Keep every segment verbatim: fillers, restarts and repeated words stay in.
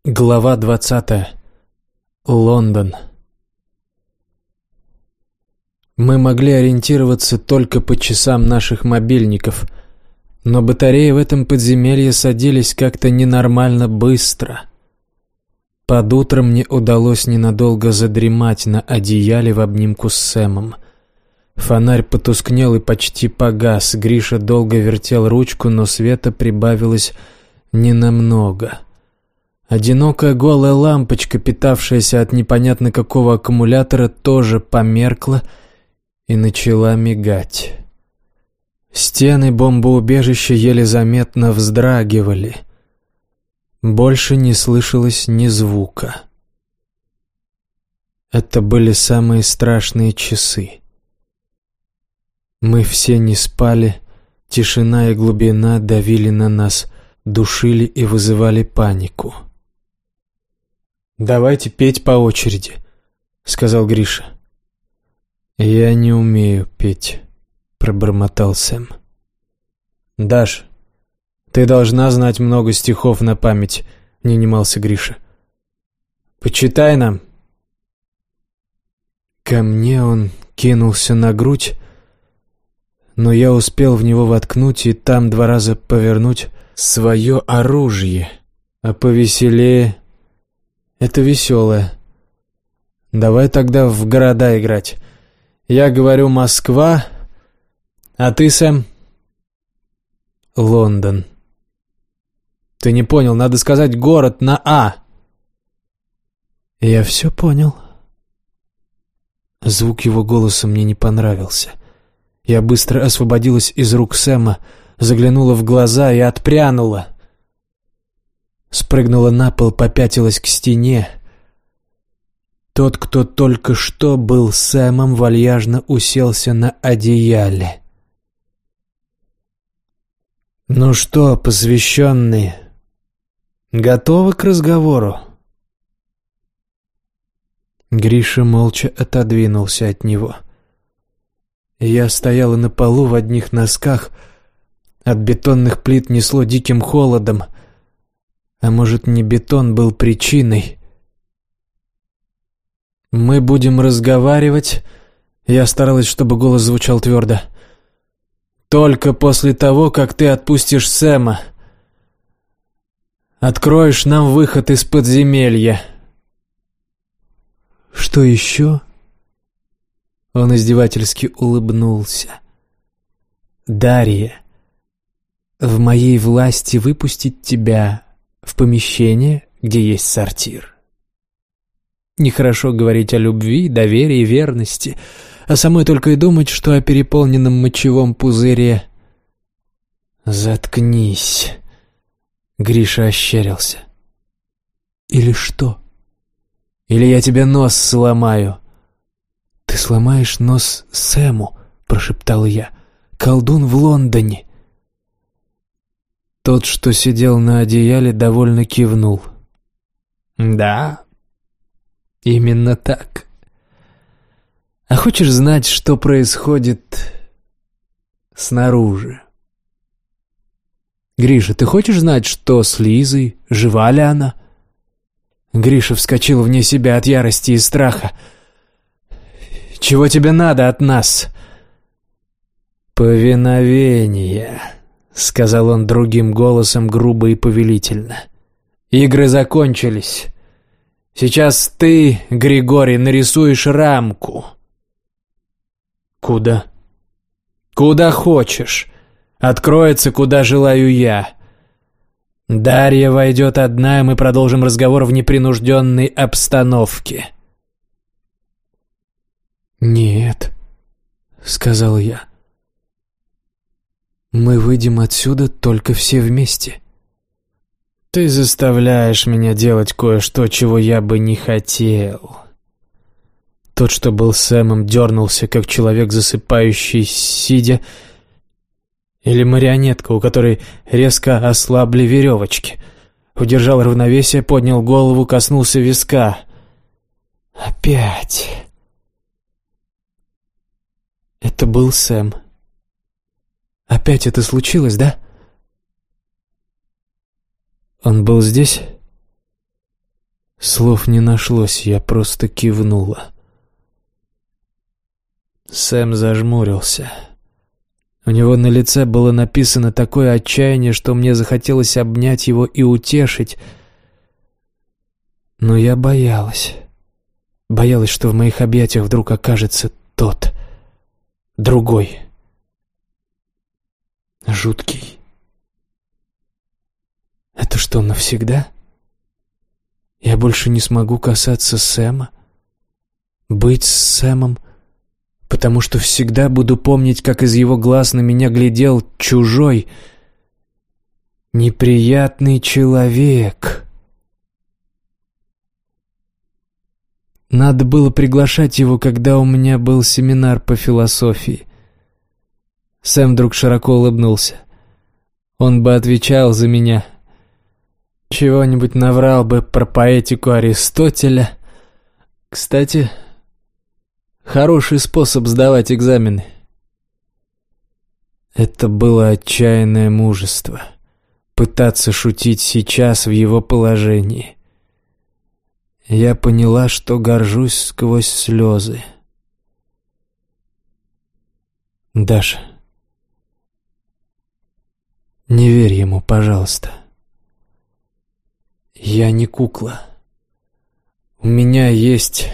Глава двадцатая. Лондон. Мы могли ориентироваться только по часам наших мобильников, но батареи в этом подземелье садились как-то ненормально быстро. Под утро мне удалось ненадолго задремать на одеяле в обнимку с Сэмом. Фонарь потускнел и почти погас. Гриша долго вертел ручку, но света прибавилось ненамного. Одинокая голая лампочка, питавшаяся от непонятно какого аккумулятора, тоже померкла и начала мигать. Стены бомбоубежища еле заметно вздрагивали. Больше не слышалось ни звука. Это были самые страшные часы. Мы все не спали, тишина и глубина давили на нас, душили и вызывали панику. «Давайте петь по очереди», — сказал Гриша. «Я не умею петь», — пробормотал Сэм. «Даш, ты должна знать много стихов на память», — не унимался Гриша. «Почитай нам». Ко мне он кинулся на грудь, но я успел в него воткнуть и там два раза повернуть свое оружие, а повеселее... Это веселое. Давай тогда в города играть. Я говорю Москва, а ты, Сэм? Лондон. Ты не понял, надо сказать город на А. Я все понял. Звук его голоса мне не понравился. Я быстро освободилась из рук Сэма, заглянула в глаза и отпрянула. Спрыгнула на пол, попятилась к стене. Тот, кто только что был Сэмом, вальяжно уселся на одеяле. «Ну что, посвященные, готовы к разговору?» Гриша молча отодвинулся от него. Я стояла на полу в одних носках. От бетонных плит несло диким холодом. А может, не бетон был причиной? «Мы будем разговаривать», — я старалась, чтобы голос звучал твердо, «только после того, как ты отпустишь Сэма. Откроешь нам выход из подземелья». «Что еще?» Он издевательски улыбнулся. «Дарья, в моей власти выпустить тебя в помещение, где есть сортир. Нехорошо говорить о любви, доверии, верности, а самой только и думать, что о переполненном мочевом пузыре». «Заткнись», — Гриша ощерился. «Или что? Или я тебе нос сломаю?» «Ты сломаешь нос Сэму», — прошептал я. «Колдун в Лондоне». Тот, что сидел на одеяле, довольно кивнул. «Да, именно так. А хочешь знать, что происходит снаружи? Гриша, ты хочешь знать, что с Лизой? Жива ли она?» Гриша вскочил вне себя от ярости и страха. «Чего тебе надо от нас?» «Повиновение», — сказал он другим голосом, грубо и повелительно. «Игры закончились. Сейчас ты, Григорий, нарисуешь рамку». «Куда?» «Куда хочешь. Откроется, куда желаю я. Дарья войдет одна, и мы продолжим разговор в непринужденной обстановке». «Нет», — сказал я. «Мы выйдем отсюда только все вместе». «Ты заставляешь меня делать кое-что, чего я бы не хотел». Тот, что был Сэмом, дернулся, как человек, засыпающий сидя, или марионетка, у которой резко ослабли веревочки. Удержал равновесие, поднял голову, коснулся виска. «Опять...» Это был Сэм. Опять это случилось, да? Он был здесь? Слов не нашлось, я просто кивнула. Сэм зажмурился. У него на лице было написано такое отчаяние, что мне захотелось обнять его и утешить. Но я боялась. Боялась, что в моих объятиях вдруг окажется тот, другой, жуткий. Это что, навсегда? Я больше не смогу касаться Сэма? Быть с Сэмом? Потому что всегда буду помнить, как из его глаз на меня глядел чужой, неприятный человек. Надо было приглашать его, когда у меня был семинар по философии. Сэм вдруг широко улыбнулся. Он бы отвечал за меня. Чего-нибудь наврал бы про поэтику Аристотеля. Кстати, хороший способ сдавать экзамены. Это было отчаянное мужество. Пытаться шутить сейчас в его положении. Я поняла, что горжусь сквозь слезы. Даша, не верь ему, пожалуйста. Я не кукла. У меня есть...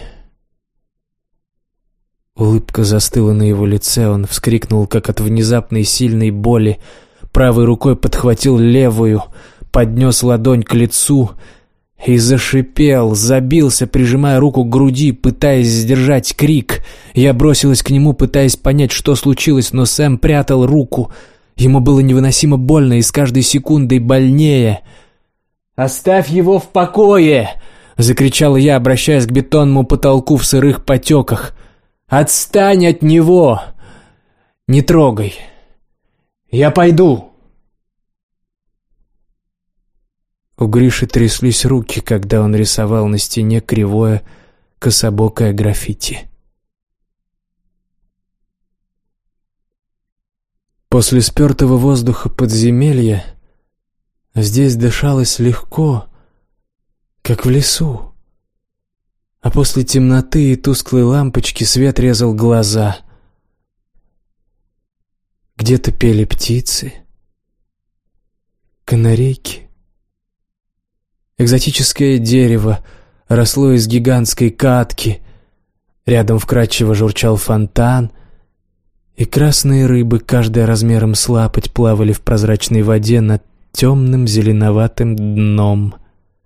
Улыбка застыла на его лице, он вскрикнул, как от внезапной сильной боли. Правой рукой подхватил левую, поднес ладонь к лицу и зашипел, забился, прижимая руку к груди, пытаясь сдержать крик. Я бросилась к нему, пытаясь понять, что случилось, но Сэм прятал руку. Ему было невыносимо больно и с каждой секундой больнее. «Оставь его в покое!» — закричала я, обращаясь к бетонному потолку в сырых потеках. «Отстань от него! Не трогай! Я пойду!» У Гриши тряслись руки, когда он рисовал на стене кривое, кособокое граффити. После спертого воздуха подземелья здесь дышалось легко, как в лесу. А после темноты и тусклой лампочки свет резал глаза. Где-то пели птицы, канарейки. Экзотическое дерево росло из гигантской катки. Рядом вкрадчиво журчал фонтан, и красные рыбы, каждая размером с лапоть, плавали в прозрачной воде над темным зеленоватым дном.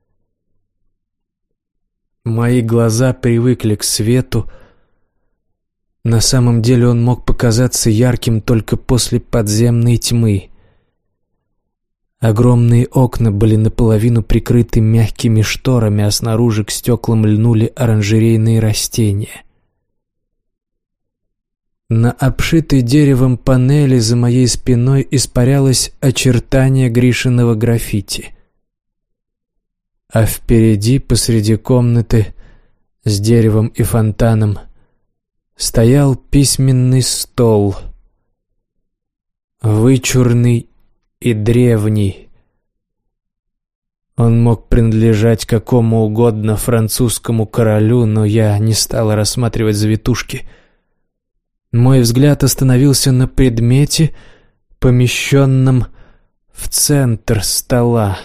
Мои глаза привыкли к свету. На самом деле он мог показаться ярким только после подземной тьмы. Огромные окна были наполовину прикрыты мягкими шторами, а снаружи к стеклам льнули оранжерейные растения. На обшитой деревом панели за моей спиной испарялось очертание Гришиного граффити. А впереди, посреди комнаты, с деревом и фонтаном, стоял письменный стол, вычурный и древний. Он мог принадлежать какому угодно французскому королю, но я не стала рассматривать завитушки. Мой взгляд остановился на предмете, помещенном в центр стола.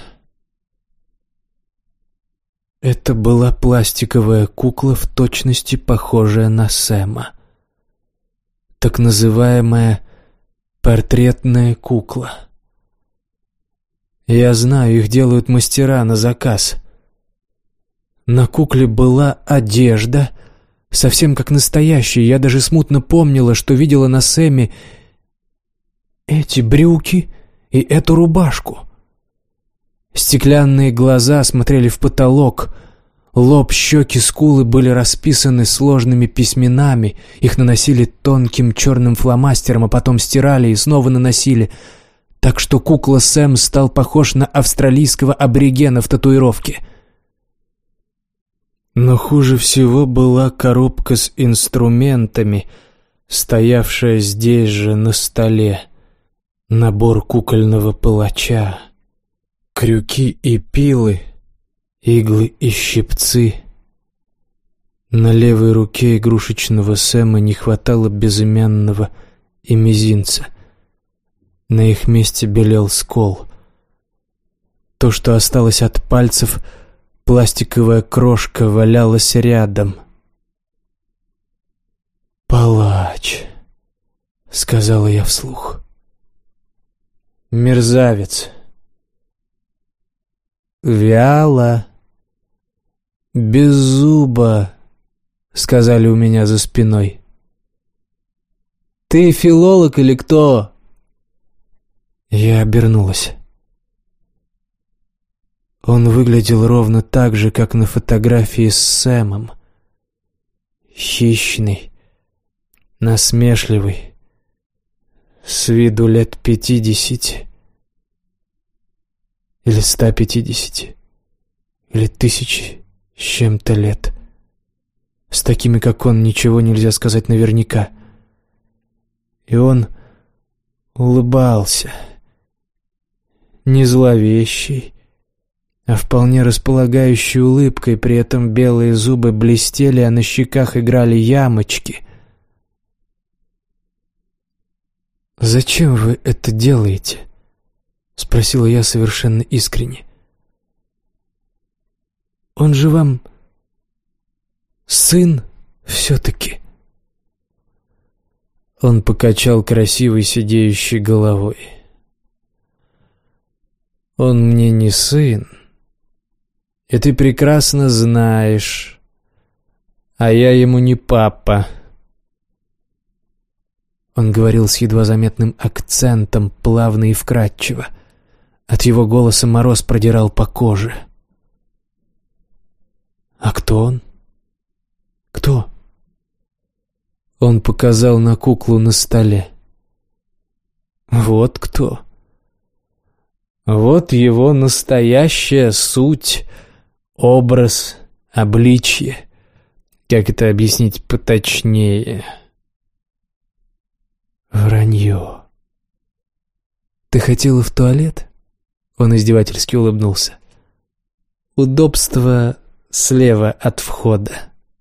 Это была пластиковая кукла, в точности похожая на Сэма. Так называемая портретная кукла. Я знаю, их делают мастера на заказ. На кукле была одежда, совсем как настоящая. Я даже смутно помнила, что видела на Сэме эти брюки и эту рубашку. Стеклянные глаза смотрели в потолок. Лоб, щеки, скулы были расписаны сложными письменами. Их наносили тонким черным фломастером, а потом стирали и снова наносили. Так что кукла Сэм стал похож на австралийского аборигена в татуировке. Но хуже всего была коробка с инструментами, стоявшая здесь же на столе. Набор кукольного палача. Крюки и пилы, иглы и щипцы. На левой руке игрушечного Сэма не хватало безымянного и мизинца. На их месте белел скол. То, что осталось от пальцев, пластиковая крошка, валялась рядом. «Палач», — сказала я вслух. «Мерзавец». «Вяло, без зуба», — сказали у меня за спиной. «Ты филолог или кто?» Я обернулась. Он выглядел ровно так же, как на фотографии с Сэмом. Хищный, насмешливый, с виду лет пятидесяти. Или ста пятидесяти. Или тысячи с чем-то лет. С такими, как он, ничего нельзя сказать наверняка. И он улыбался. Не зловещий, а вполне располагающей улыбкой, при этом белые зубы блестели, а на щеках играли ямочки. «Зачем вы это делаете?» — спросила я совершенно искренне. «Он же вам сын все-таки». Он покачал красивой сидеющей головой. «Он мне не сын, и ты прекрасно знаешь, а я ему не папа». Он говорил с едва заметным акцентом, плавно и вкрадчиво. От его голоса мороз продирал по коже. «А кто он? Кто?» Он показал на куклу на столе. «Вот кто. Вот его настоящая суть, образ, обличье. Как это объяснить поточнее?» «Вранье. Ты хотела в туалет?» Он издевательски улыбнулся. «Удобство слева от входа».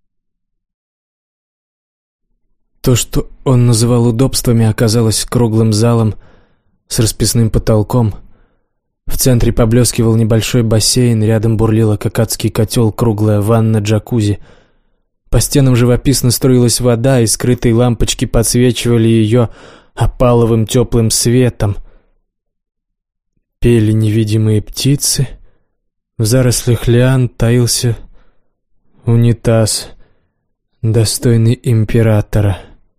То, что он называл удобствами, оказалось круглым залом с расписным потолком. В центре поблескивал небольшой бассейн, рядом бурлила, как адский котел, круглая ванна-джакузи. По стенам живописно струилась вода, и скрытые лампочки подсвечивали ее опаловым теплым светом. Пели невидимые птицы. В зарослях лиан таился унитаз, достойный императора.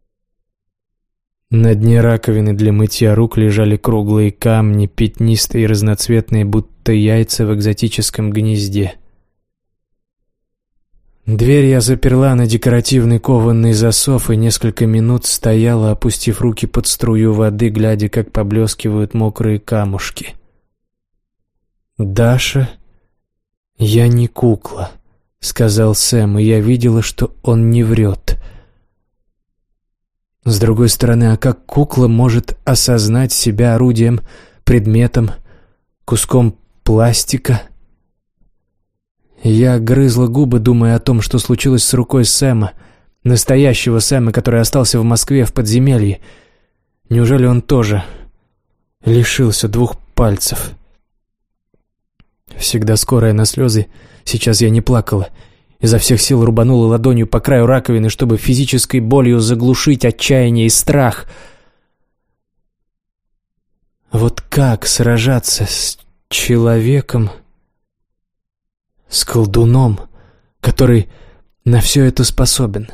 На дне раковины для мытья рук лежали круглые камни, пятнистые и разноцветные, будто яйца в экзотическом гнезде. Дверь я заперла на декоративный кованный засов и несколько минут стояла, опустив руки под струю воды, глядя, как поблескивают мокрые камушки. «Даша, я не кукла», — сказал Сэм, и я видела, что он не врет. С другой стороны, а как кукла может осознать себя орудием, предметом, куском пластика? Я грызла губы, думая о том, что случилось с рукой Сэма, настоящего Сэма, который остался в Москве в подземелье. Неужели он тоже лишился двух пальцев? Всегда скорая на слезы, сейчас я не плакала. Изо всех сил рубанула ладонью по краю раковины, чтобы физической болью заглушить отчаяние и страх. Вот как сражаться с человеком, с колдуном, который на все это способен?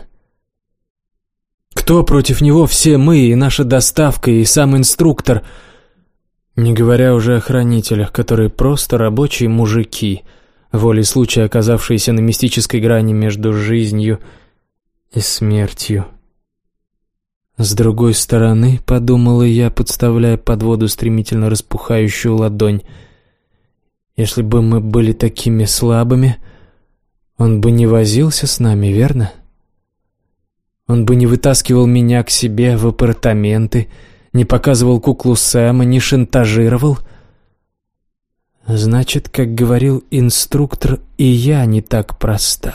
Кто против него? Все мы, и наша доставка, и сам инструктор, не говоря уже о хранителях, которые просто рабочие мужики, волей случая оказавшиеся на мистической грани между жизнью и смертью. С другой стороны, подумала я, подставляя под воду стремительно распухающую ладонь, если бы мы были такими слабыми, он бы не возился с нами, верно? Он бы не вытаскивал меня к себе в апартаменты, не показывал куклу Сэма, не шантажировал. Значит, как говорил инструктор, и я не так проста.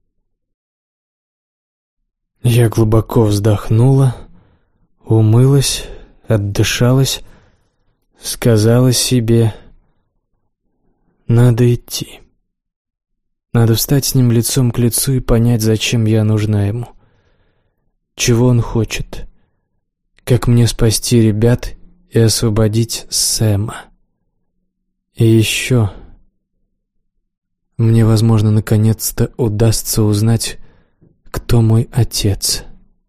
Я глубоко вздохнула, умылась, отдышалась, сказала себе: надо идти. Надо встать с ним лицом к лицу и понять, зачем я нужна ему. Чего он хочет. Как мне спасти ребят и освободить Сэма. И еще мне, возможно, наконец-то удастся узнать, кто мой отец.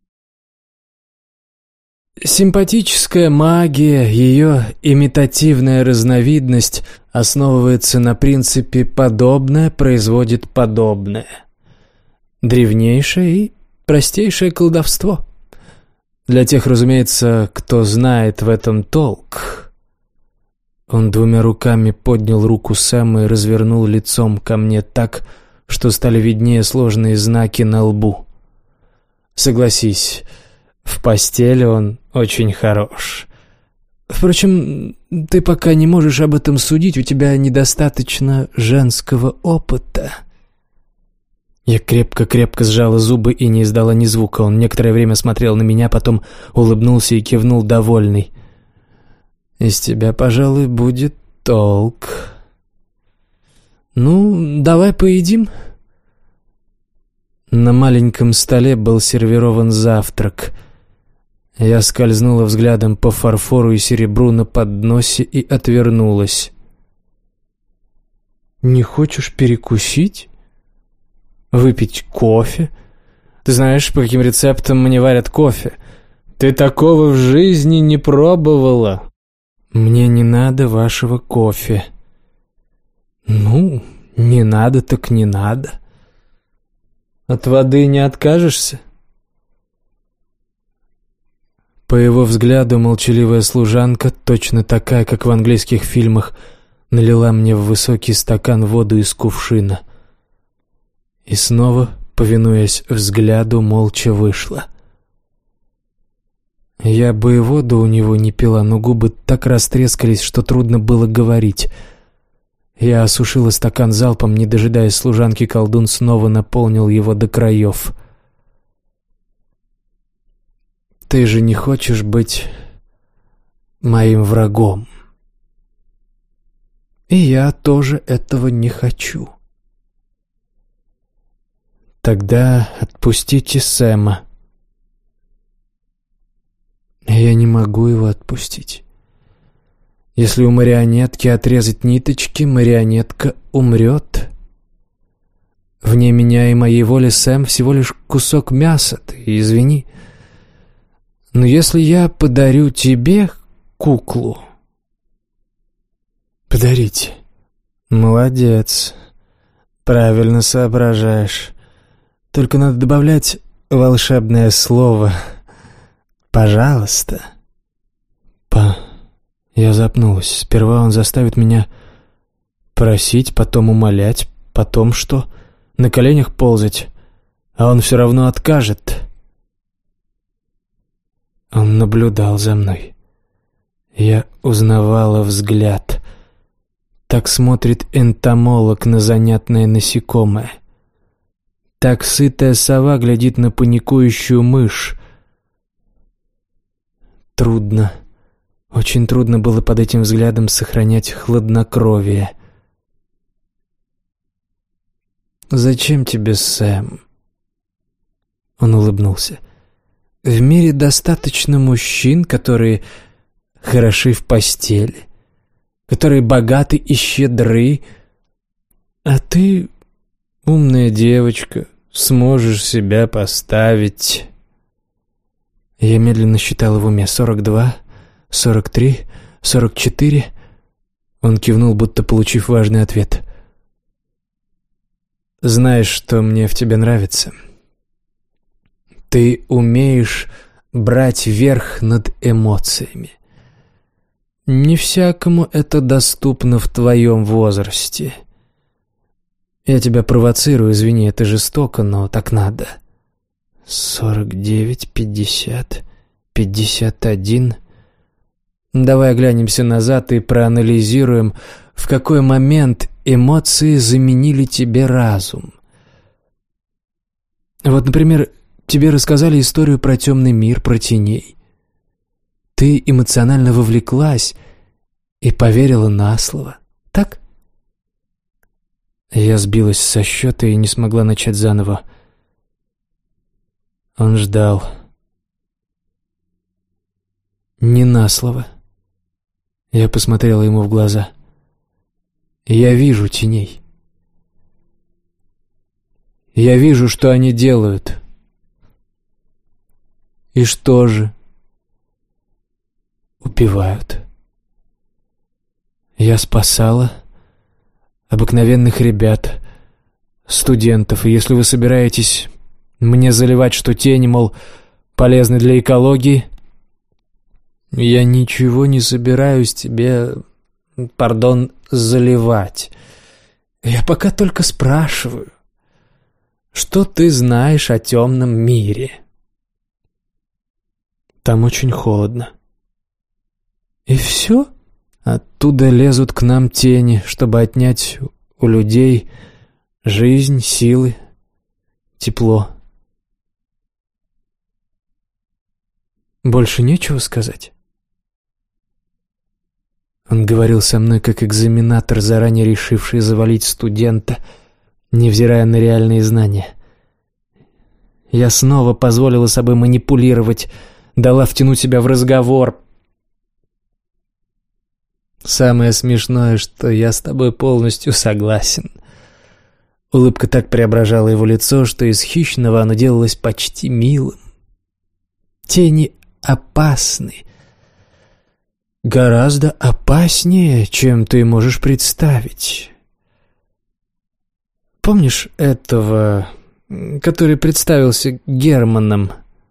Симпатическая магия, ее имитативная разновидность основывается на принципе «подобное производит подобное». Древнейшее и простейшее колдовство. Для тех, разумеется, кто знает в этом толк. Он двумя руками поднял руку Сэма и развернул лицом ко мне так, что стали виднее сложные знаки на лбу. Согласись, в постели он очень хорош. Впрочем, ты пока не можешь об этом судить, у тебя недостаточно женского опыта. Я крепко-крепко сжала зубы и не издала ни звука. Он некоторое время смотрел на меня, потом улыбнулся и кивнул довольный. «Из тебя, пожалуй, будет толк. Ну, давай поедим». На маленьком столе был сервирован завтрак. Я скользнула взглядом по фарфору и серебру на подносе и отвернулась. «Не хочешь перекусить? Выпить кофе? Ты знаешь, по каким рецептам мне варят кофе? Ты такого в жизни не пробовала». «Мне не надо вашего кофе». «Ну, не надо так не надо. От воды не откажешься?» По его взгляду молчаливая служанка, точно такая, как в английских фильмах, налила мне в высокий стакан воду из кувшина. И снова, повинуясь взгляду, молча вышла. Я бы и воду у него не пила, но губы так растрескались, что трудно было говорить. Я осушила стакан залпом, не дожидаясь служанки, колдун снова наполнил его до краев. «Ты же не хочешь быть моим врагом?» «И я тоже этого не хочу». «Тогда отпустите Сэма». «Я не могу его отпустить. Если у марионетки отрезать ниточки, марионетка умрет. Вне меня и моей воли Сэм всего лишь кусок мяса, ты извини. Но если я подарю тебе куклу...» «Подарите». «Молодец. Правильно соображаешь. Только надо добавлять волшебное слово «пожалуйста». «Па...» Я запнулась. Сперва он заставит меня просить, потом умолять, потом что? На коленях ползать, а он все равно откажет. Он наблюдал за мной. Я узнавала взгляд. Так смотрит энтомолог на занятное насекомое. Так сытая сова глядит на паникующую мышь. Трудно. Очень трудно было под этим взглядом сохранять хладнокровие. «Зачем тебе Сэм?» Он улыбнулся. «В мире достаточно мужчин, которые хороши в постели, которые богаты и щедры, а ты, умная девочка, сможешь себя поставить». Я медленно считал в уме: сорок два, сорок три, сорок четыре. Он кивнул, будто получив важный ответ. «Знаешь, что мне в тебе нравится? Ты умеешь брать верх над эмоциями. Не всякому это доступно в твоем возрасте. Я тебя провоцирую, извини, это жестоко, но так надо. Сорок девять, пятьдесят, пятьдесят один. Давай оглянемся назад и проанализируем, в какой момент эмоции заменили тебе разум. Вот, например, тебе рассказали историю про темный мир, про теней. Ты эмоционально вовлеклась и поверила на слово. Так? Я сбилась со счета и не смогла начать заново. Он ждал. Не на слово. Я посмотрела ему в глаза. Я вижу теней. Я вижу, что они делают. И что же? Убивают. Я спасала обыкновенных ребят, студентов, и если вы собираетесь мне заливать, что тени, мол, полезны для экологии, я ничего не собираюсь тебе, пардон, заливать. Я пока только спрашиваю, что ты знаешь о темном мире? Там очень холодно. И все? Оттуда лезут к нам тени, чтобы отнять у людей жизнь, силы, тепло. Больше нечего сказать? Он говорил со мной как экзаменатор, заранее решивший завалить студента, невзирая на реальные знания. Я снова позволила собой манипулировать, дала втянуть себя в разговор. Самое смешное, что я с тобой полностью согласен. Улыбка так преображала его лицо, что из хищного оно делалось почти милым. Тени опасны. Гораздо опаснее, чем ты можешь представить. Помнишь этого, который представился Германом?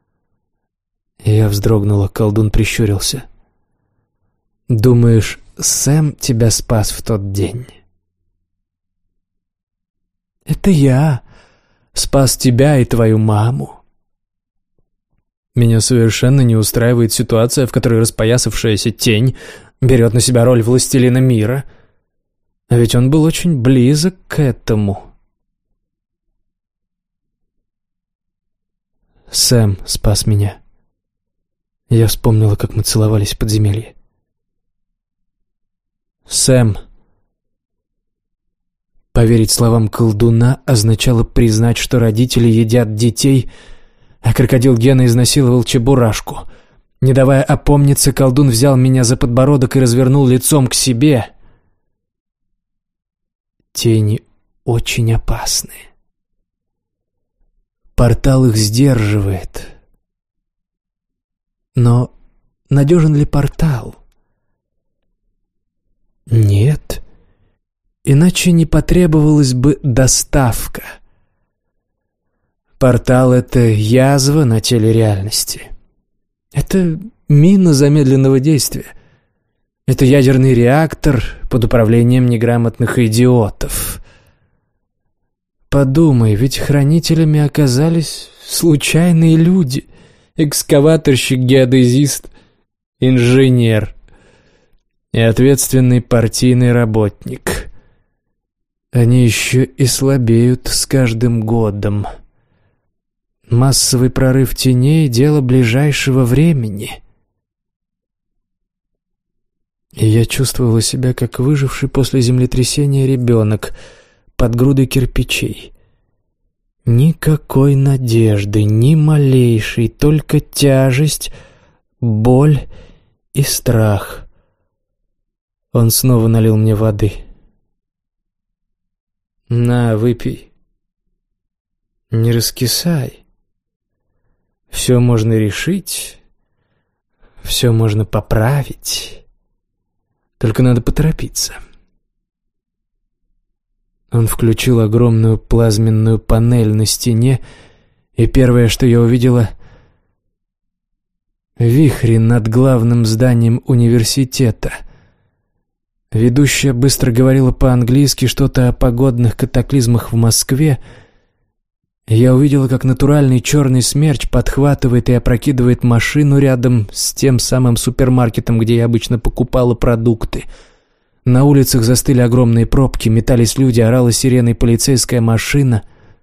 Я вздрогнула, колдун прищурился. Думаешь, Сэм тебя спас в тот день? Это я спас тебя и твою маму. Меня совершенно не устраивает ситуация, в которой распоясавшаяся тень берет на себя роль властелина мира. А ведь он был очень близок к этому. Сэм спас меня. Я вспомнила, как мы целовались в подземелье. Сэм. Поверить словам колдуна означало признать, что родители едят детей, а крокодил Гена изнасиловал Чебурашку. Не давая опомниться, колдун взял меня за подбородок и развернул лицом к себе. Тени очень опасны. Портал их сдерживает. Но надежен ли портал? Нет. Иначе не потребовалась бы доставка. Портал — это язва на теле реальности. Это мина замедленного действия. Это ядерный реактор под управлением неграмотных идиотов. Подумай, ведь хранителями оказались случайные люди. Экскаваторщик, геодезист, инженер и ответственный партийный работник. Они еще и слабеют с каждым годом. Массовый прорыв теней — дело ближайшего времени. И я чувствовала себя как выживший после землетрясения ребенок под грудой кирпичей. Никакой надежды, ни малейшей, только тяжесть, боль и страх. Он снова налил мне воды. «На, выпей. Не раскисай. Все можно решить, все можно поправить. Только надо поторопиться». Он включил огромную плазменную панель на стене, и первое, что я увидела — вихри над главным зданием университета. Ведущая быстро говорила по-английски что-то о погодных катаклизмах в Москве. Я увидела, как натуральный черный смерч подхватывает и опрокидывает машину рядом с тем самым супермаркетом, где я обычно покупала продукты. На улицах застыли огромные пробки, метались люди, орала сиреной полицейская машина.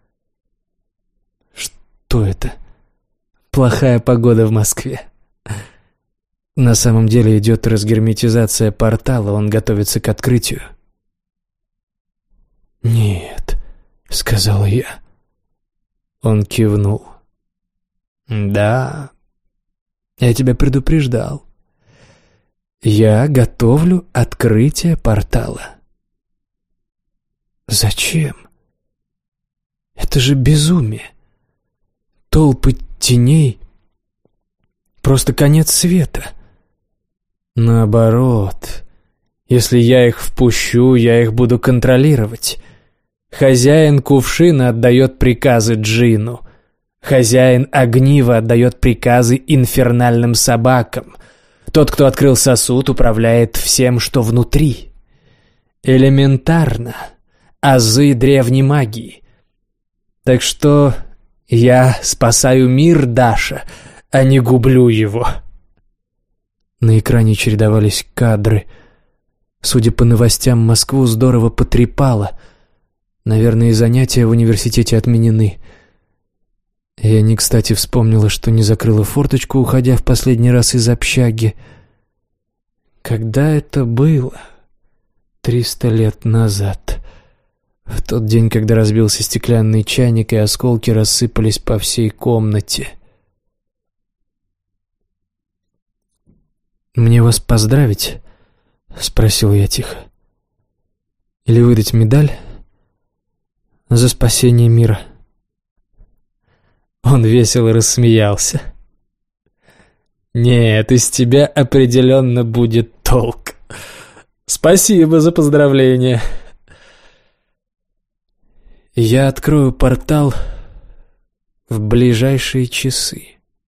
Что это? Плохая погода в Москве. На самом деле идет разгерметизация портала, он готовится к открытию. «Нет», — сказала я. Он кивнул. «Да, я тебя предупреждал. Я готовлю открытие портала». «Зачем? Это же безумие. Толпы теней — просто конец света». «Наоборот, если я их впущу, я их буду контролировать. Хозяин кувшина отдает приказы Джину. Хозяин огнива отдает приказы инфернальным собакам. Тот, кто открыл сосуд, управляет всем, что внутри. Элементарно. Азы древней магии. Так что я спасаю мир, Даша, а не гублю его». На экране чередовались кадры. Судя по новостям, Москву здорово потрепало. Наверное, и занятия в университете отменены. Я не кстати вспомнила, что не закрыла форточку, уходя в последний раз из общаги. Когда это было? Триста лет назад. В тот день, когда разбился стеклянный чайник, и осколки рассыпались по всей комнате. «Мне вас поздравить?» — спросил я тихо. «Или выдать медаль за спасение мира?» Он весело рассмеялся. «Нет, из тебя определенно будет толк. Спасибо за поздравление». «Я открою портал в ближайшие часы».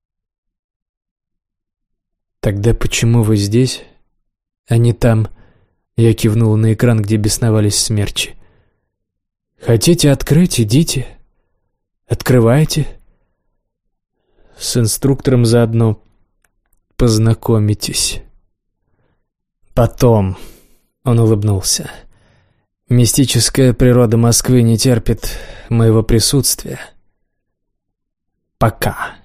«Тогда почему вы здесь, а не там?» Я кивнул на экран, где бесновались смерчи. «Хотите открыть? Идите. Открывайте. С инструктором заодно познакомитесь». «Потом», — он улыбнулся, — «мистическая природа Москвы не терпит моего присутствия. Пока».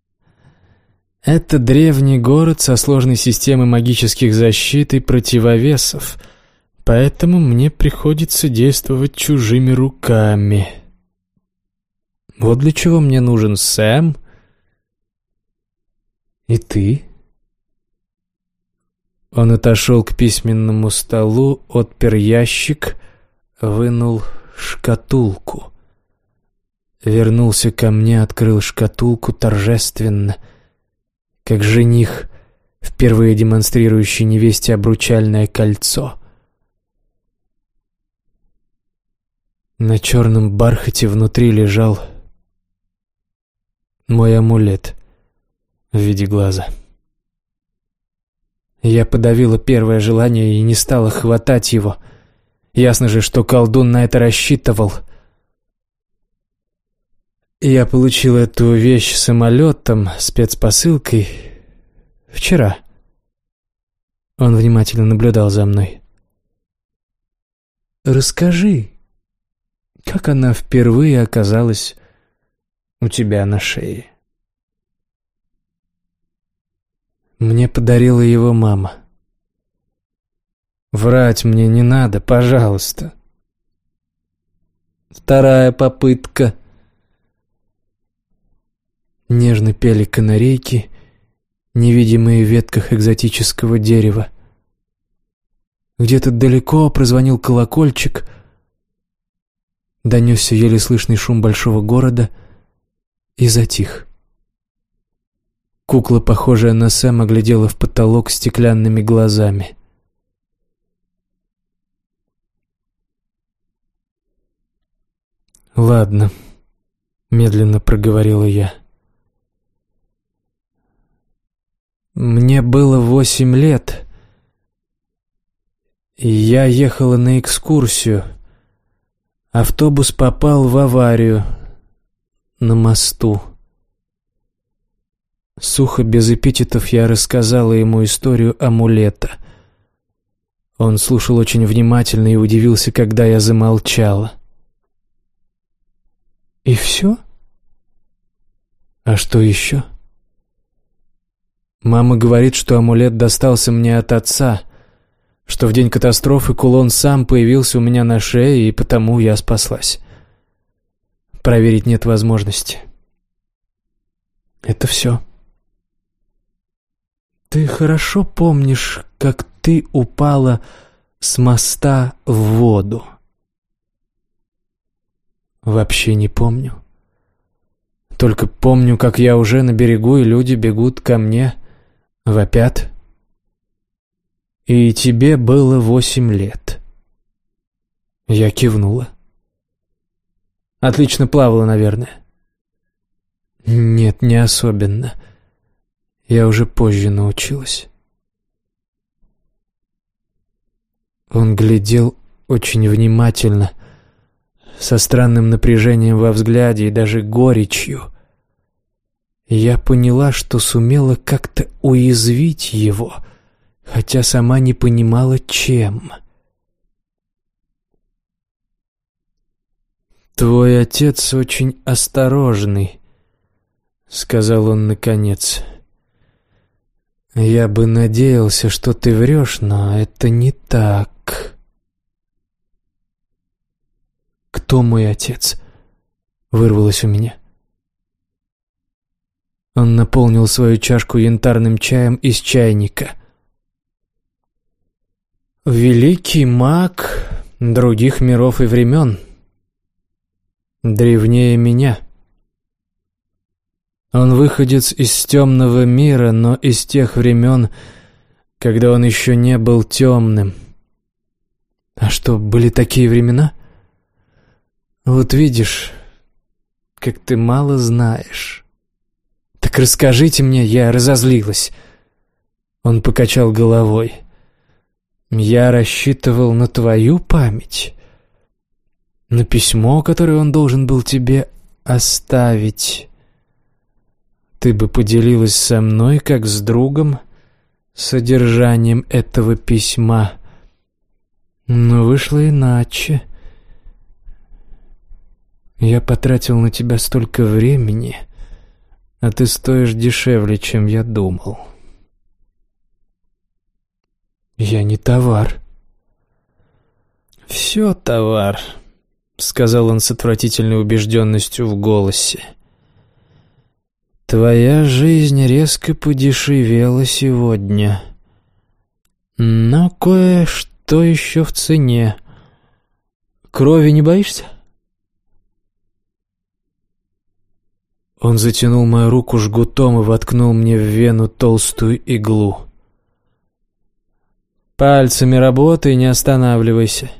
Это древний город со сложной системой магических защит и противовесов, поэтому мне приходится действовать чужими руками. Вот для чего мне нужен Сэм и ты. Он отошел к письменному столу, отпер ящик, вынул шкатулку. Вернулся ко мне, открыл шкатулку торжественно, как жених, впервые демонстрирующий невесте обручальное кольцо. На черном бархате внутри лежал мой амулет в виде глаза. Я подавила первое желание и не стала хватать его. Ясно же, что колдун на это рассчитывал. Я получил эту вещь самолетом, спецпосылкой, вчера. Он внимательно наблюдал за мной. «Расскажи, как она впервые оказалась у тебя на шее?» «Мне подарила его мама». «Врать мне не надо, пожалуйста». Вторая попытка. Нежно пели канарейки, невидимые в ветках экзотического дерева. Где-то далеко прозвонил колокольчик, донесся еле слышный шум большого города и затих. Кукла, похожая на Сэма, глядела в потолок стеклянными глазами. «Ладно», — медленно проговорила я. «Мне было восемь лет, и я ехала на экскурсию. Автобус попал в аварию на мосту». Сухо, без эпитетов, я рассказала ему историю амулета. Он слушал очень внимательно и удивился, когда я замолчала. «И все? А что еще?» «Мама говорит, что амулет достался мне от отца, что в день катастрофы кулон сам появился у меня на шее, и потому я спаслась. Проверить нет возможности. Это все». «Ты хорошо помнишь, как ты упала с моста в воду?» «Вообще не помню. Только помню, как я уже на берегу, и люди бегут ко мне, вопят. И тебе было восемь лет». Я кивнула. «Отлично плавала, наверное?» «Нет, не особенно. Я уже позже научилась». Он глядел очень внимательно, со странным напряжением во взгляде и даже горечью. Я поняла, что сумела как-то уязвить его, хотя сама не понимала, чем. «Твой отец очень осторожный», — сказал он наконец. «Я бы надеялся, что ты врешь, но это не так». «Кто мой отец?» — вырвалось у меня. Он наполнил свою чашку янтарным чаем из чайника. «Великий маг других миров и времен. Древнее меня. Он выходец из темного мира, но из тех времен, когда он еще не был темным». «А что, были такие времена?» «Вот видишь, как ты мало знаешь». «Так расскажите мне», — я разозлилась. Он покачал головой. «Я рассчитывал на твою память, на письмо, которое он должен был тебе оставить. Ты бы поделилась со мной, как с другом, содержанием этого письма. Но вышло иначе. Я потратил на тебя столько времени, а ты стоишь дешевле, чем я думал. Я не товар». «Все товар», — сказал он с отвратительной убежденностью в голосе. «Твоя жизнь резко подешевела сегодня, но кое-что еще в цене. Крови не боишься?» Он затянул мою руку жгутом и воткнул мне в вену толстую иглу. «Пальцами работай, не останавливайся».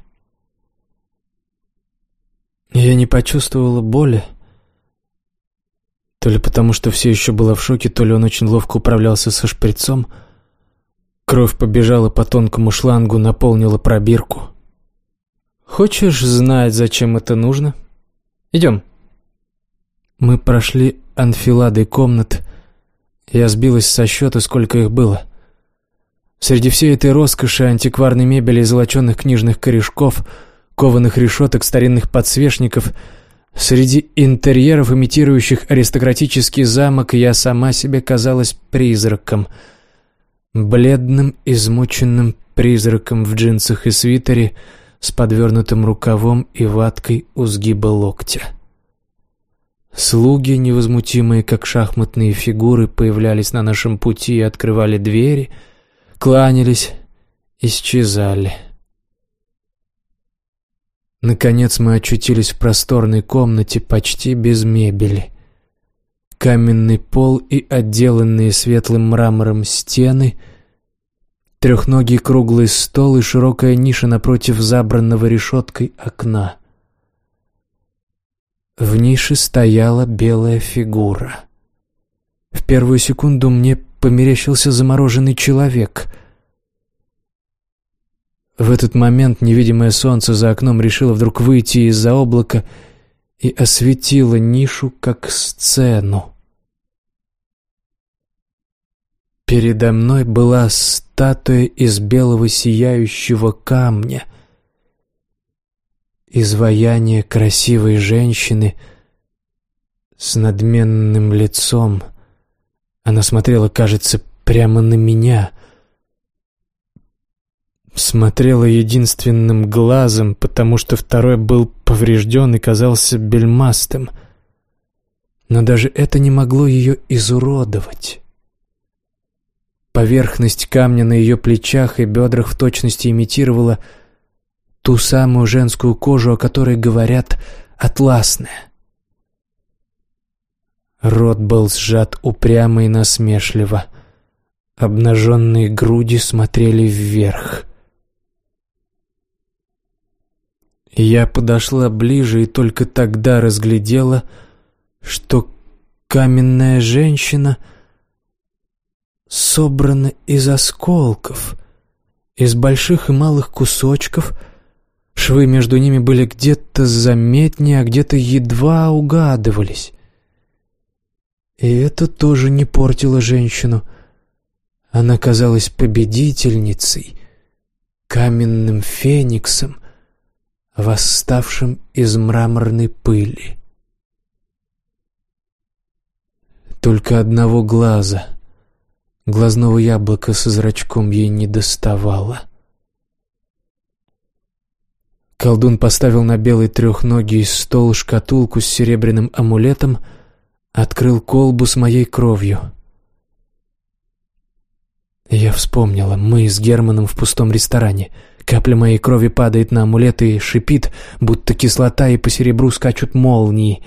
Я не почувствовала боли. То ли потому, что все еще была в шоке, то ли он очень ловко управлялся со шприцом. Кровь побежала по тонкому шлангу, наполнила пробирку. «Хочешь знать, зачем это нужно? Идем». Мы прошли анфиладой комнат. Я сбилась со счета, сколько их было. Среди всей этой роскоши, антикварной мебели, золоченых книжных корешков, кованых решеток, старинных подсвечников, среди интерьеров, имитирующих аристократический замок, я сама себе казалась призраком. Бледным, измученным призраком в джинсах и свитере, с подвернутым рукавом и ваткой у сгиба локтя. Слуги, невозмутимые, как шахматные фигуры, появлялись на нашем пути и открывали двери, кланялись, исчезали. Наконец мы очутились в просторной комнате, почти без мебели. Каменный пол и отделанные светлым мрамором стены, трехногий круглый стол и широкая ниша напротив забранного решеткой окна. В нише стояла белая фигура. В первую секунду мне померещился замороженный человек. В этот момент невидимое солнце за окном решило вдруг выйти из-за облака и осветило нишу как сцену. Передо мной была статуя из белого сияющего камня, изваяние красивой женщины с надменным лицом. Она смотрела, кажется, прямо на меня. Смотрела единственным глазом, потому что второй был поврежден и казался бельмастым. Но даже это не могло ее изуродовать. Поверхность камня на ее плечах и бедрах в точности имитировала ту самую женскую кожу, о которой говорят «атласная». Рот был сжат упрямо и насмешливо. Обнаженные груди смотрели вверх. Я подошла ближе и только тогда разглядела, что каменная женщина собрана из осколков, из больших и малых кусочков. Швы между ними были где-то заметнее, а где-то едва угадывались. И это тоже не портило женщину. Она казалась победительницей, каменным фениксом, восставшим из мраморной пыли. Только одного глаза, глазного яблока со зрачком, ей не доставало. Колдун поставил на белый трехногий стол шкатулку с серебряным амулетом, открыл колбу с моей кровью. Я вспомнила, мы с Германом в пустом ресторане. Капля моей крови падает на амулет и шипит, будто кислота, и по серебру скачут молнии.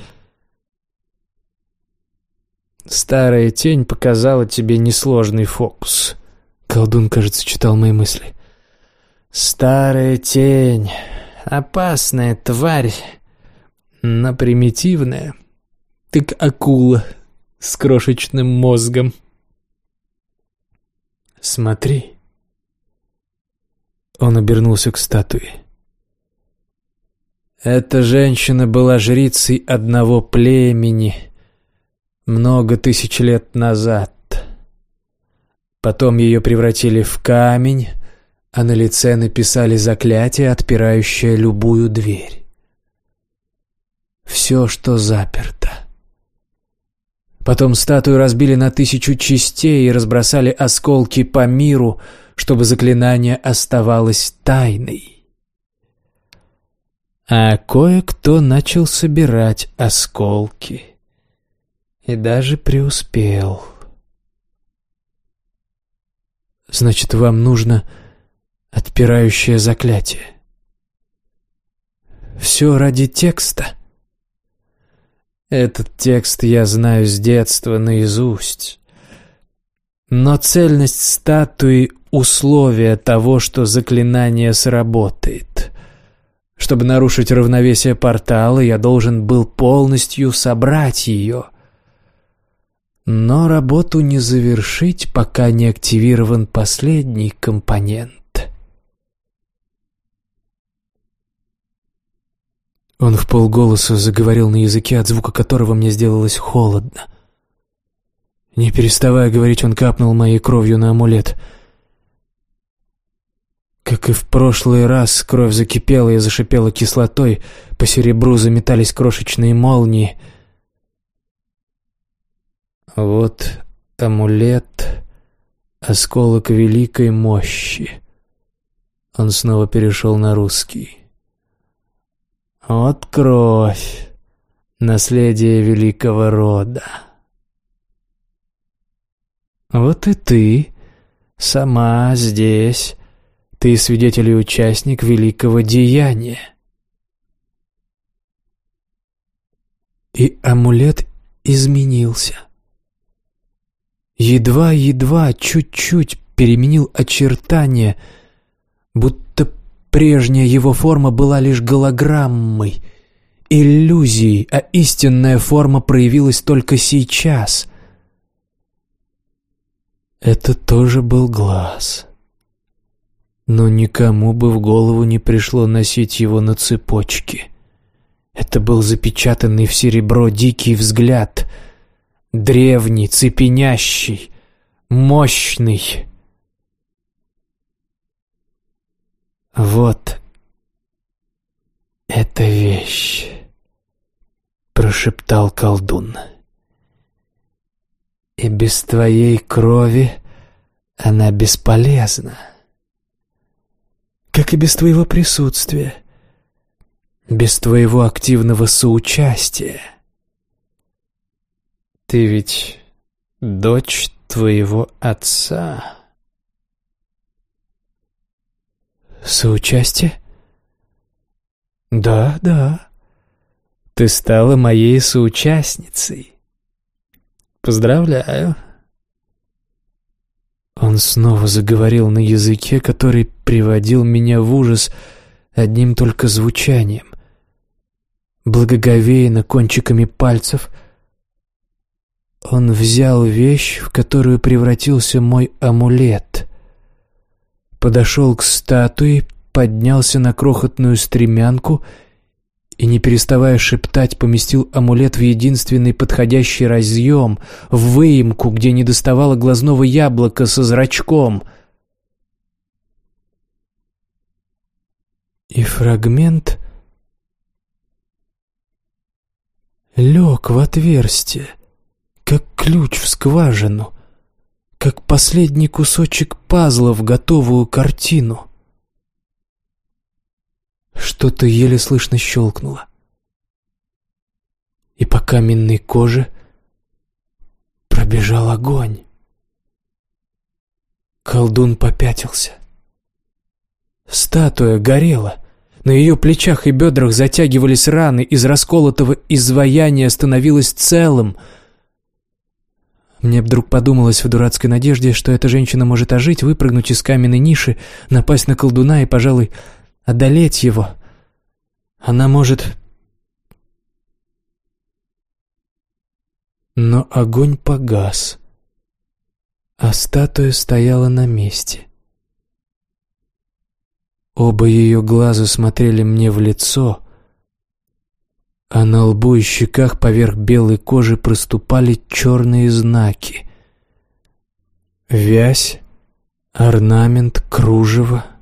«Старая тень показала тебе несложный фокус». Колдун, кажется, читал мои мысли. «Старая тень. Опасная тварь, но примитивная. Так акула с крошечным мозгом. Смотри». Он обернулся к статуе. Эта женщина была жрицей одного племени много тысяч лет назад. Потом ее превратили в камень, а на лице написали заклятие, отпирающее любую дверь. Все, что заперто. Потом статую разбили на тысячу частей и разбросали осколки по миру, чтобы заклинание оставалось тайной. А кое-кто начал собирать осколки. И даже преуспел. Значит, вам нужно отпирающее заклятие. Все ради текста. Этот текст я знаю с детства наизусть. Но цельность статуи — условие того, что заклинание сработает. Чтобы нарушить равновесие портала, я должен был полностью собрать ее. Но работу не завершить, пока не активирован последний компонент. Он вполголоса заговорил на языке, от звука которого мне сделалось холодно. Не переставая говорить, он капнул моей кровью на амулет. Как и в прошлый раз, кровь закипела и зашипела кислотой, по серебру заметались крошечные молнии. Вот амулет, осколок великой мощи. Он снова перешел на русский. Вот кровь, наследие великого рода. Вот и ты, сама здесь, ты свидетель и участник великого деяния. И амулет изменился. Едва-едва, чуть-чуть переменил очертания, будто прежняя его форма была лишь голограммой, иллюзией, а истинная форма проявилась только сейчас. Это тоже был глаз. Но никому бы в голову не пришло носить его на цепочке. Это был запечатанный в серебро дикий взгляд, древний, цепенящий, мощный. «Вот эта вещь», — прошептал колдун. «И без твоей крови она бесполезна, как и без твоего присутствия, без твоего активного соучастия. Ты ведь дочь твоего отца». «Соучастие?» «Да, да. Ты стала моей соучастницей. Поздравляю». Он снова заговорил на языке, который приводил меня в ужас одним только звучанием. Благоговейно кончиками пальцев он взял вещь, в которую превратился мой амулет, подошел к статуе, поднялся на крохотную стремянку и, не переставая шептать, поместил амулет в единственный подходящий разъем, в выемку, где не доставало глазного яблока со зрачком. И фрагмент лег в отверстие, как ключ в скважину, как последний кусочек пазла в готовую картину. Что-то еле слышно щелкнуло, и по каменной коже пробежал огонь. Колдун попятился. Статуя горела. На ее плечах и бедрах затягивались раны, из расколотого изваяния становилось целым. Мне вдруг подумалось в дурацкой надежде, что эта женщина может ожить, выпрыгнуть из каменной ниши, напасть на колдуна и, пожалуй, одолеть его. Она может... Но огонь погас, а статуя стояла на месте. Оба ее глаза смотрели мне в лицо, а на лбу и щеках поверх белой кожи проступали черные знаки. Вязь, орнамент, кружево,